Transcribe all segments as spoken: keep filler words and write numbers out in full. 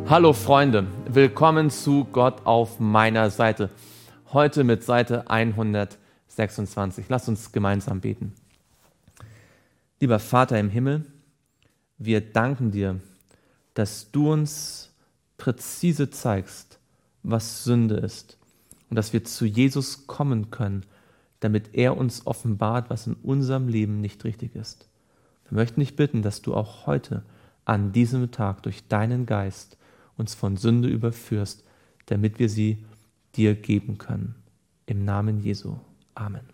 Hallo Freunde, willkommen zu Gott auf meiner Seite. Heute mit Seite hundertsechsundzwanzig. Lasst uns gemeinsam beten. Lieber Vater im Himmel, wir danken dir, dass du uns präzise zeigst, was Sünde ist und dass wir zu Jesus kommen können, damit er uns offenbart, was in unserem Leben nicht richtig ist. Wir möchten dich bitten, dass du auch heute an diesem Tag durch deinen Geist uns von Sünde überführst, damit wir sie dir geben können. Im Namen Jesu. Amen.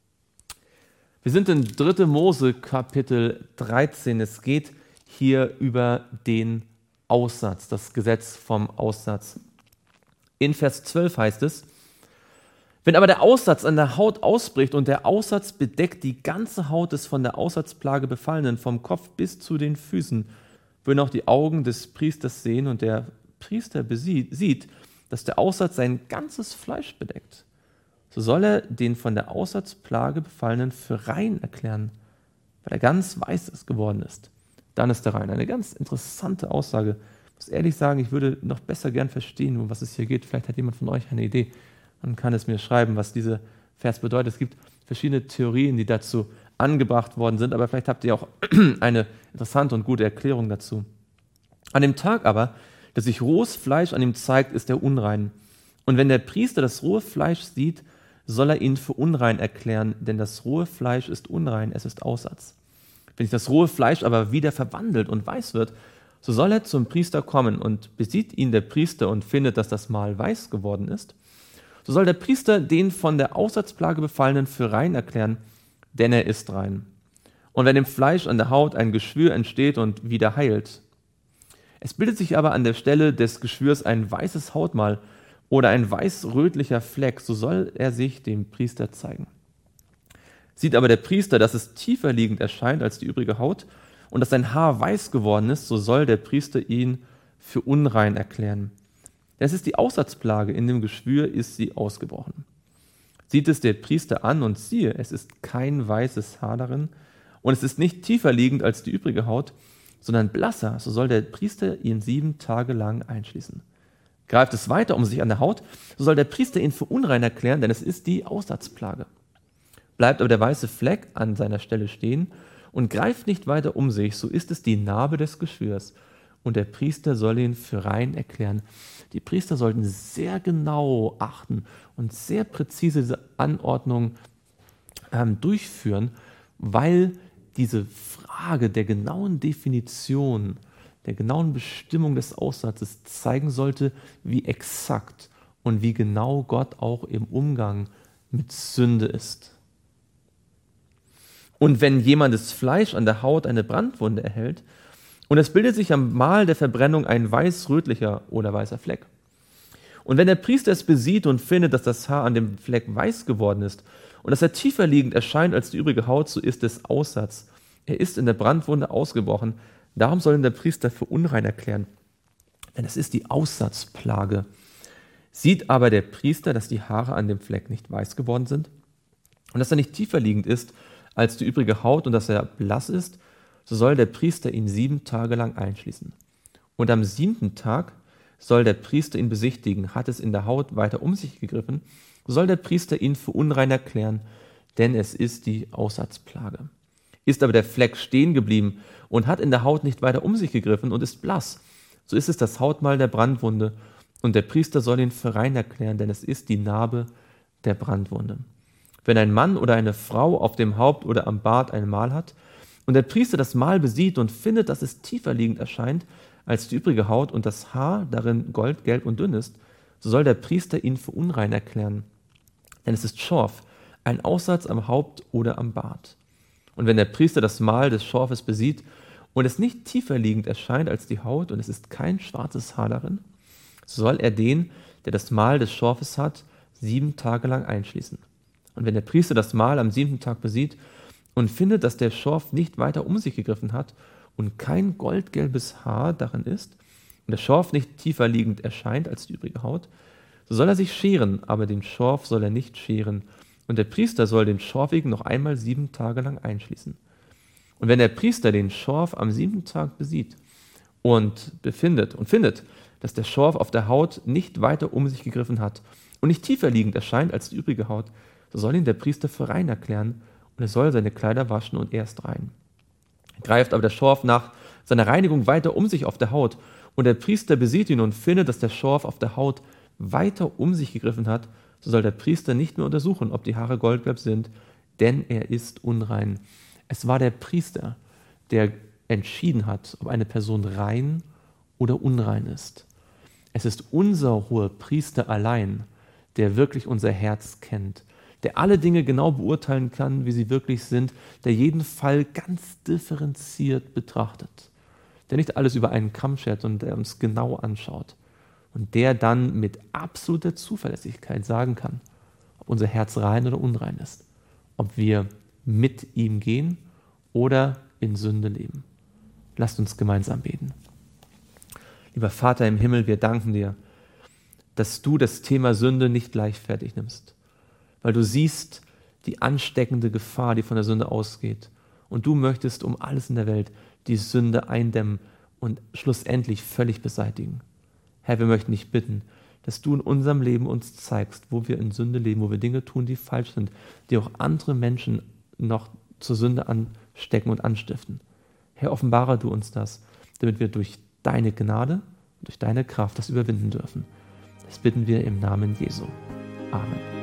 Wir sind in dritte Mose Kapitel dreizehn. Es geht hier über den Aussatz, das Gesetz vom Aussatz. In Vers zwölf heißt es: Wenn aber der Aussatz an der Haut ausbricht und der Aussatz bedeckt die ganze Haut des von der Aussatzplage Befallenen, vom Kopf bis zu den Füßen, würden auch die Augen des Priesters sehen, und der Priester besieht, sieht, dass der Aussatz sein ganzes Fleisch bedeckt. So soll er den von der Aussatzplage Befallenen für rein erklären, weil er ganz weiß geworden ist. Dann ist er rein. Eine ganz interessante Aussage. Ich muss ehrlich sagen, ich würde noch besser gern verstehen, um was es hier geht. Vielleicht hat jemand von euch eine Idee und kann es mir schreiben, was dieser Vers bedeutet. Es gibt verschiedene Theorien, die dazu angebracht worden sind, aber vielleicht habt ihr auch eine interessante und gute Erklärung dazu. An dem Tag aber, dass sich rohes Fleisch an ihm zeigt, ist er unrein. Und wenn der Priester das rohe Fleisch sieht, soll er ihn für unrein erklären, denn das rohe Fleisch ist unrein, es ist Aussatz. Wenn sich das rohe Fleisch aber wieder verwandelt und weiß wird, so soll er zum Priester kommen, und besieht ihn der Priester und findet, dass das Mal weiß geworden ist, so soll der Priester den von der Aussatzplage Befallenen für rein erklären, denn er ist rein. Und wenn dem Fleisch an der Haut ein Geschwür entsteht und wieder heilt, es bildet sich aber an der Stelle des Geschwürs ein weißes Hautmal oder ein weiß-rötlicher Fleck, so soll er sich dem Priester zeigen. Sieht aber der Priester, dass es tiefer liegend erscheint als die übrige Haut und dass sein Haar weiß geworden ist, so soll der Priester ihn für unrein erklären. Denn es ist die Aussatzplage, in dem Geschwür ist sie ausgebrochen. Sieht es der Priester an und siehe, es ist kein weißes Haar darin und es ist nicht tiefer liegend als die übrige Haut, sondern blasser, so soll der Priester ihn sieben Tage lang einschließen. Greift es weiter um sich an der Haut, so soll der Priester ihn für unrein erklären, denn es ist die Aussatzplage. Bleibt aber der weiße Fleck an seiner Stelle stehen und greift nicht weiter um sich, so ist es die Narbe des Geschwürs, und der Priester soll ihn für rein erklären. Die Priester sollten sehr genau achten und sehr präzise diese Anordnung ähm, durchführen, weil diese Frage der genauen Definition, der genauen Bestimmung des Aussatzes zeigen sollte, wie exakt und wie genau Gott auch im Umgang mit Sünde ist. Und wenn jemandes Fleisch an der Haut eine Brandwunde erhält und es bildet sich am Mal der Verbrennung ein weiß-rötlicher oder weißer Fleck, und wenn der Priester es besieht und findet, dass das Haar an dem Fleck weiß geworden ist und dass er tiefer liegend erscheint als die übrige Haut, so ist es Aussatz. Er ist in der Brandwunde ausgebrochen, darum soll ihn der Priester für unrein erklären, denn es ist die Aussatzplage. Sieht aber der Priester, dass die Haare an dem Fleck nicht weiß geworden sind und dass er nicht tiefer liegend ist als die übrige Haut und dass er blass ist, so soll der Priester ihn sieben Tage lang einschließen. Und am siebten Tag soll der Priester ihn besichtigen. Hat es in der Haut weiter um sich gegriffen, so soll der Priester ihn für unrein erklären, denn es ist die Aussatzplage. Ist aber der Fleck stehen geblieben und hat in der Haut nicht weiter um sich gegriffen und ist blass, so ist es das Hautmal der Brandwunde, und der Priester soll ihn für rein erklären, denn es ist die Narbe der Brandwunde. Wenn ein Mann oder eine Frau auf dem Haupt oder am Bart ein Mal hat und der Priester das Mal besieht und findet, dass es tiefer liegend erscheint als die übrige Haut und das Haar darin goldgelb und dünn ist, so soll der Priester ihn für unrein erklären. Denn es ist Schorf, ein Aussatz am Haupt oder am Bart. Und wenn der Priester das Mal des Schorfes besieht und es nicht tiefer liegend erscheint als die Haut und es ist kein schwarzes Haar darin, so soll er den, der das Mal des Schorfes hat, sieben Tage lang einschließen. Und wenn der Priester das Mal am siebten Tag besieht und findet, dass der Schorf nicht weiter um sich gegriffen hat und kein goldgelbes Haar darin ist und der Schorf nicht tiefer liegend erscheint als die übrige Haut, so soll er sich scheren, aber den Schorf soll er nicht scheren. Und der Priester soll den Schorfigen noch einmal sieben Tage lang einschließen. Und wenn der Priester den Schorf am siebten Tag besieht und befindet und findet, dass der Schorf auf der Haut nicht weiter um sich gegriffen hat und nicht tiefer liegend erscheint als die übrige Haut, so soll ihn der Priester für rein erklären und er soll seine Kleider waschen und er ist rein. Greift aber der Schorf nach seiner Reinigung weiter um sich auf der Haut und der Priester besieht ihn und findet, dass der Schorf auf der Haut weiter um sich gegriffen hat, so soll der Priester nicht mehr untersuchen, ob die Haare goldgelb sind, denn er ist unrein. Es war der Priester, der entschieden hat, ob eine Person rein oder unrein ist. Es ist unser hoher Priester allein, der wirklich unser Herz kennt, der alle Dinge genau beurteilen kann, wie sie wirklich sind, der jeden Fall ganz differenziert betrachtet, der nicht alles über einen Kamm schert, sondern der uns genau anschaut und der dann mit absoluter Zuverlässigkeit sagen kann, ob unser Herz rein oder unrein ist, ob wir mit ihm gehen oder in Sünde leben. Lasst uns gemeinsam beten. Lieber Vater im Himmel, wir danken dir, dass du das Thema Sünde nicht leichtfertig nimmst, weil du siehst die ansteckende Gefahr, die von der Sünde ausgeht. Und du möchtest um alles in der Welt die Sünde eindämmen und schlussendlich völlig beseitigen. Herr, wir möchten dich bitten, dass du in unserem Leben uns zeigst, wo wir in Sünde leben, wo wir Dinge tun, die falsch sind, die auch andere Menschen noch zur Sünde anstecken und anstiften. Herr, offenbare du uns das, damit wir durch deine Gnade, durch deine Kraft das überwinden dürfen. Das bitten wir im Namen Jesu. Amen.